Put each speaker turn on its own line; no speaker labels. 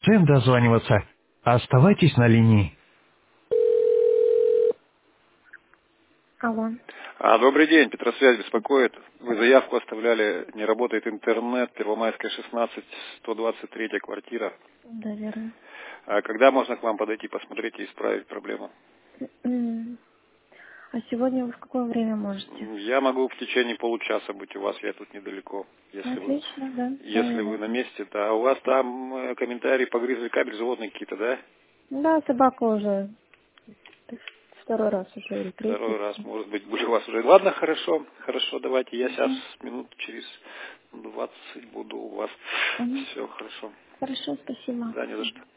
Всем дозваниваться. Оставайтесь на линии.
Алло.
Добрый день, Петросвязь беспокоит. Вы заявку оставляли, не работает интернет, Первомайская, 16, 123 квартира.
Да, верно.
Когда можно к вам подойти, посмотреть и исправить проблему?
М. А сегодня вы в какое время можете?
Я могу в течение получаса быть у вас, я тут недалеко,
Отлично, да.
если вы на месте. Да, у вас там комментарии погрызли кабель, животные какие-то, да?
Да, собака уже второй раз уже или
Второй
третий.
раз, может быть, были у вас уже. Ладно, хорошо, хорошо, давайте. Я сейчас
Мгм.
минут через 20 буду у вас.
Мгм.
Все, хорошо.
Хорошо, спасибо.
Да, не за что.